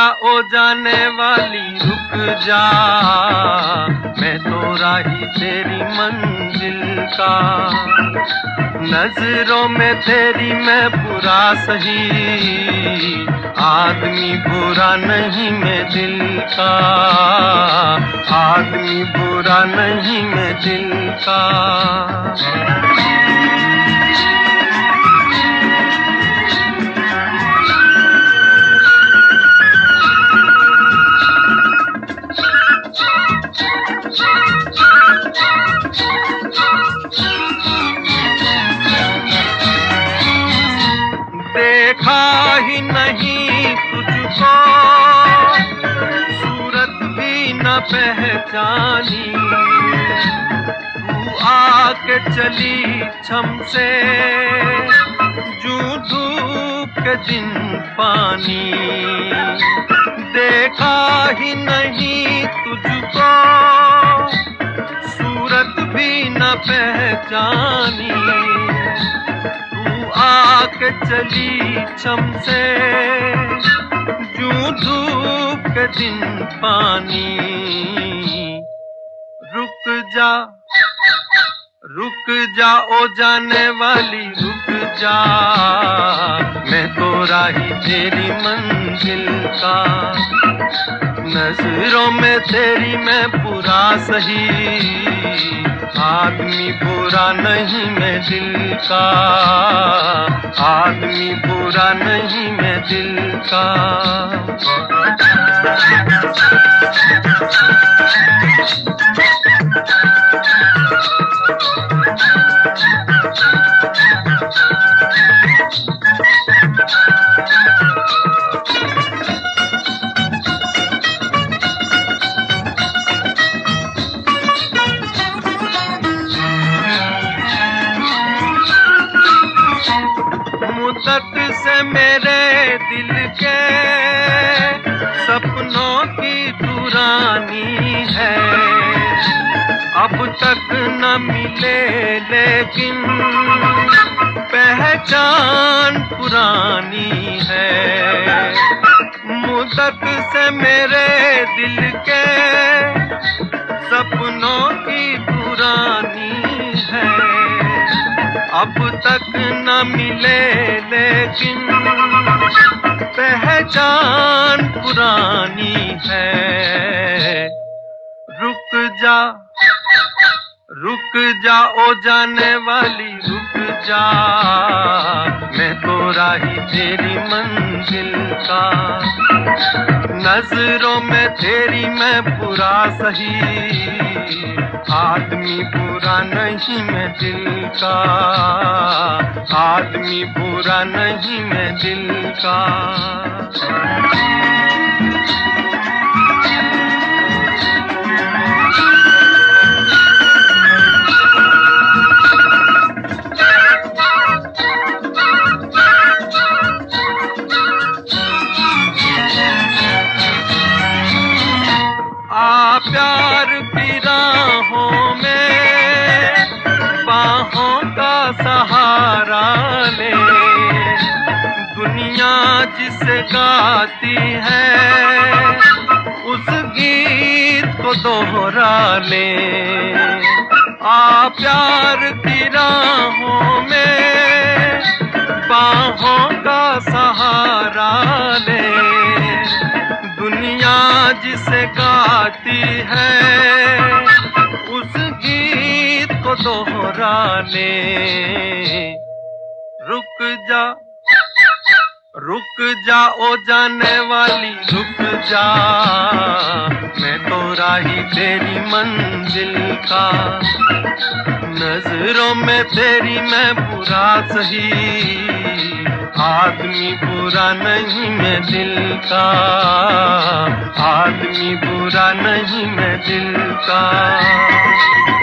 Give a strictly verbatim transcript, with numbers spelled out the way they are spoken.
ओ जाने वाली रुक जा, मैं तो राही तेरी मंजिल का। नजरों में तेरी मैं बुरा सही, आदमी बुरा नहीं मैं दिल का, आदमी बुरा नहीं मैं दिल का। देखा ही नहीं तुझको, सूरत भी न पहचानी, तू आके चली छम से, जू धूप के दिन पानी। देखा ही नहीं तुझको, सूरत भी न पहचानी, आके चली छम से, जू धूप के दिन पानी। रुक जा रुक जा ओ जाने वाली रुक जा, मैं तो राही तेरी मंजिल का। नजरों में तेरी मैं बुरा सही, आदमी बुरा नहीं मैं दिल का, आदमी बुरा नहीं मैं दिल का। मुद्दत से मेरे दिल के सपनों की दुरानी है, अब तक न मिले लेकिन पहचान पुरानी है। मुद्दत से मेरे दिल के सपनों की पुरानी है, अब तक न मिले लेकिन पहचान पुरानी है। रुक जा रुक जा ओ जाने वाली रुक जा, मैं तो राही तेरी मंजिल का। नजरों में तेरी मैं बुरा सही, आदमी बुरा नहीं मैं दिल का, आदमी बुरा नहीं मैं दिल का। आ प्यार की राहों में बाहों का सहारा ले, दुनिया जिसे गाती है उस गीत को दोहरा ले। आ प्यार की राहों में बाहों का सहारा ले, दुनिया जिसे गाती है उस गीत को दोहरा ले। रुक जा रुक जा ओ जाने वाली रुक जा, मैं तो राही तेरी मंजिल का। नजरों में तेरी मैं बुरा सही, आदमी बुरा नहीं मैं दिल का, आदमी बुरा नहीं मैं दिल का।